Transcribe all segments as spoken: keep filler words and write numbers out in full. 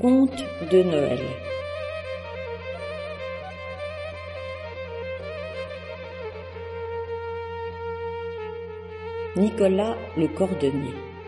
Conte de Noël. Nicolas le cordonnier.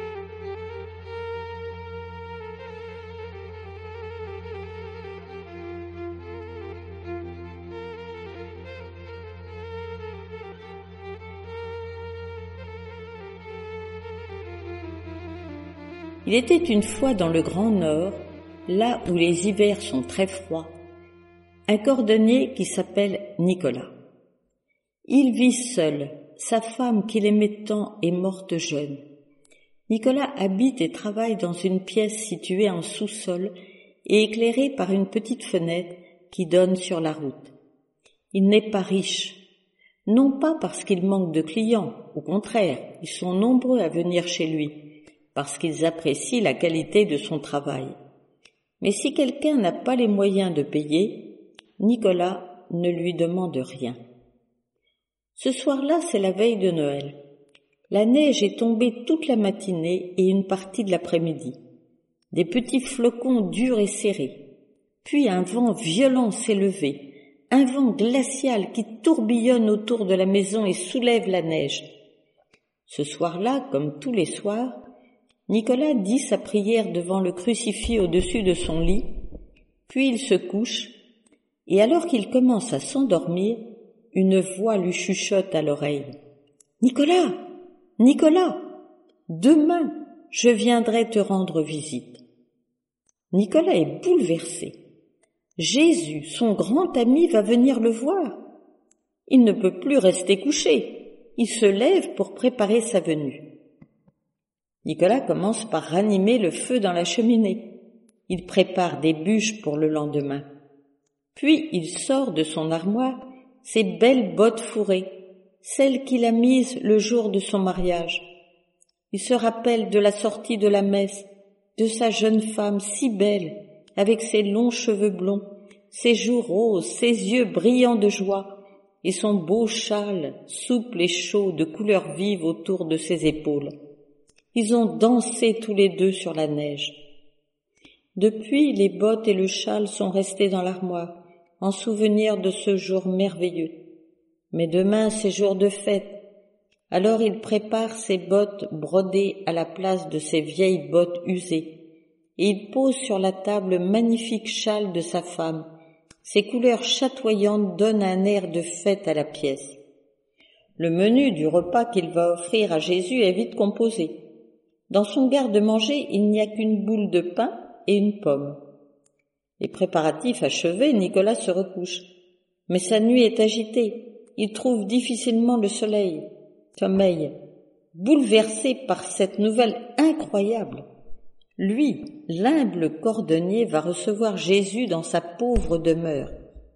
Il était une fois dans le Grand Nord, là où les hivers sont très froids, un cordonnier qui s'appelle Nicolas. Il vit seul, sa femme qu'il aimait tant est morte jeune. Nicolas habite et travaille dans une pièce située en sous-sol et éclairée par une petite fenêtre qui donne sur la route. Il n'est pas riche, non pas parce qu'il manque de clients, au contraire, ils sont nombreux à venir chez lui, parce qu'ils apprécient la qualité de son travail. Mais si quelqu'un n'a pas les moyens de payer, Nicolas ne lui demande rien. Ce soir-là, c'est la veille de Noël. La neige est tombée toute la matinée et une partie de l'après-midi. Des petits flocons durs et serrés. Puis un vent violent s'est levé, un vent glacial qui tourbillonne autour de la maison et soulève la neige. Ce soir-là, comme tous les soirs, Nicolas dit sa prière devant le crucifix au-dessus de son lit, puis il se couche, et alors qu'il commence à s'endormir, une voix lui chuchote à l'oreille. « Nicolas, Nicolas, demain, je viendrai te rendre visite. » Nicolas est bouleversé. Jésus, son grand ami, va venir le voir. Il ne peut plus rester couché. Il se lève pour préparer sa venue. Nicolas commence par ranimer le feu dans la cheminée. Il prépare des bûches pour le lendemain. Puis il sort de son armoire ses belles bottes fourrées, celles qu'il a mises le jour de son mariage. Il se rappelle de la sortie de la messe, de sa jeune femme si belle, avec ses longs cheveux blonds, ses joues roses, ses yeux brillants de joie, et son beau châle, souple et chaud, de couleur vive autour de ses épaules. Ils ont dansé tous les deux sur la neige. Depuis, les bottes et le châle sont restés dans l'armoire, en souvenir de ce jour merveilleux. Mais demain, c'est jour de fête. Alors il prépare ses bottes brodées à la place de ses vieilles bottes usées, et il pose sur la table le magnifique châle de sa femme. Ses couleurs chatoyantes donnent un air de fête à la pièce. Le menu du repas qu'il va offrir à Jésus est vite composé. Dans son garde-manger, il n'y a qu'une boule de pain et une pomme. Les préparatifs achevés, Nicolas se recouche. Mais sa nuit est agitée. Il trouve difficilement le soleil. Sommeil, bouleversé par cette nouvelle incroyable. Lui, l'humble cordonnier, va recevoir Jésus dans sa pauvre demeure.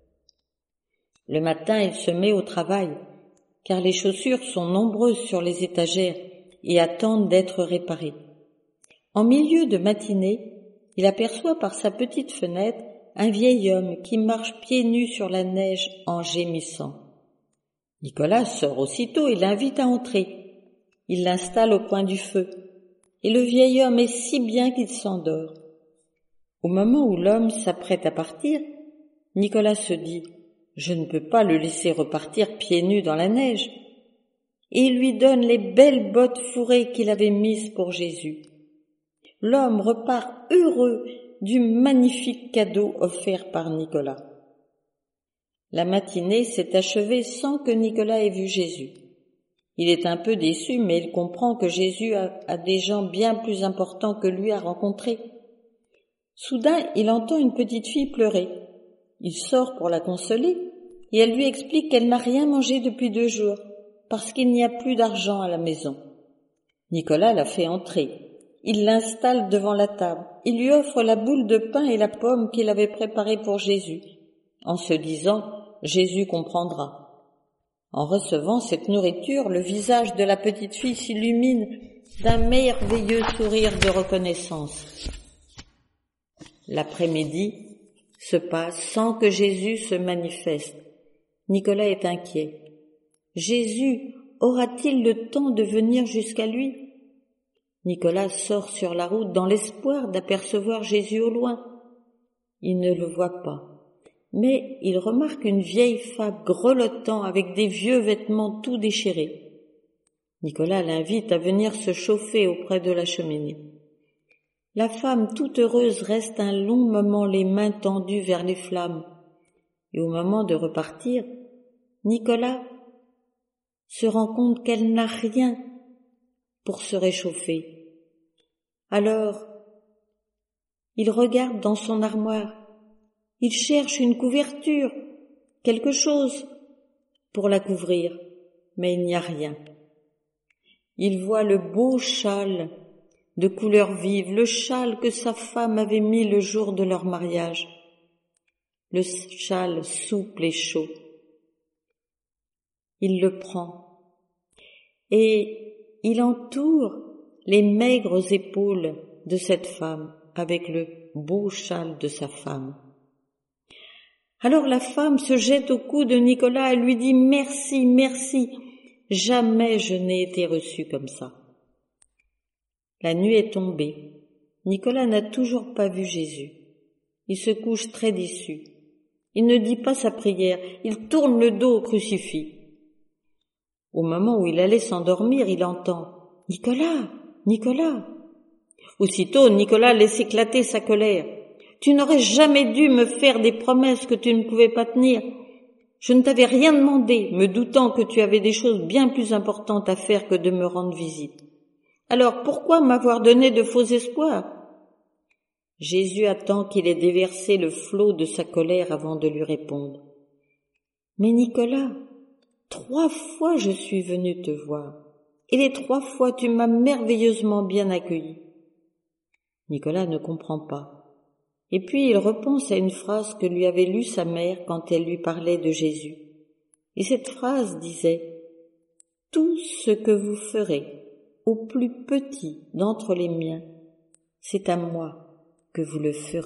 Le matin, il se met au travail, car les chaussures sont nombreuses sur les étagères et attendent d'être réparées. En milieu de matinée, il aperçoit par sa petite fenêtre un vieil homme qui marche pieds nus sur la neige en gémissant. Nicolas sort aussitôt et l'invite à entrer. Il l'installe au coin du feu, et le vieil homme est si bien qu'il s'endort. Au moment où l'homme s'apprête à partir, Nicolas se dit « Je ne peux pas le laisser repartir pieds nus dans la neige ». Et il lui donne les belles bottes fourrées qu'il avait mises pour Jésus. L'homme repart heureux du magnifique cadeau offert par Nicolas. La matinée s'est achevée sans que Nicolas ait vu Jésus. Il est un peu déçu, mais il comprend que Jésus a, a des gens bien plus importants que lui à rencontrer. Soudain, il entend une petite fille pleurer. Il sort pour la consoler et elle lui explique qu'elle n'a rien mangé depuis deux jours parce qu'il n'y a plus d'argent à la maison. Nicolas la fait entrer. Il l'installe devant la table. Il lui offre la boule de pain et la pomme qu'il avait préparée pour Jésus, en se disant « Jésus comprendra ». En recevant cette nourriture, le visage de la petite fille s'illumine d'un merveilleux sourire de reconnaissance. L'après-midi se passe sans que Jésus se manifeste. Nicolas est inquiet. Jésus aura-t-il le temps de venir jusqu'à lui ? Nicolas sort sur la route dans l'espoir d'apercevoir Jésus au loin. Il ne le voit pas, mais il remarque une vieille femme grelottant avec des vieux vêtements tout déchirés. Nicolas l'invite à venir se chauffer auprès de la cheminée. La femme, toute heureuse, reste un long moment les mains tendues vers les flammes. Et au moment de repartir, Nicolas se rend compte qu'elle n'a rien pour se réchauffer. Alors, il regarde dans son armoire. Il cherche une couverture, quelque chose pour la couvrir, mais il n'y a rien. Il voit le beau châle de couleur vive, le châle que sa femme avait mis le jour de leur mariage. Le châle souple et chaud. Il le prend et il entoure les maigres épaules de cette femme avec le beau châle de sa femme. Alors la femme se jette au cou de Nicolas et lui dit « Merci, merci, jamais je n'ai été reçue comme ça. » La nuit est tombée. Nicolas n'a toujours pas vu Jésus. Il se couche très déçu. Il ne dit pas sa prière, il tourne le dos au crucifix. Au moment où il allait s'endormir, il entend « Nicolas, Nicolas !» Aussitôt, Nicolas laisse éclater sa colère. « Tu n'aurais jamais dû me faire des promesses que tu ne pouvais pas tenir. Je ne t'avais rien demandé, me doutant que tu avais des choses bien plus importantes à faire que de me rendre visite. Alors pourquoi m'avoir donné de faux espoirs ?» Jésus attend qu'il ait déversé le flot de sa colère avant de lui répondre. « Mais Nicolas, trois fois je suis venu te voir, et les trois fois tu m'as merveilleusement bien accueilli. » Nicolas ne comprend pas. Et puis il repense à une phrase que lui avait lue sa mère quand elle lui parlait de Jésus. Et cette phrase disait « Tout ce que vous ferez au plus petit d'entre les miens, c'est à moi que vous le ferez. »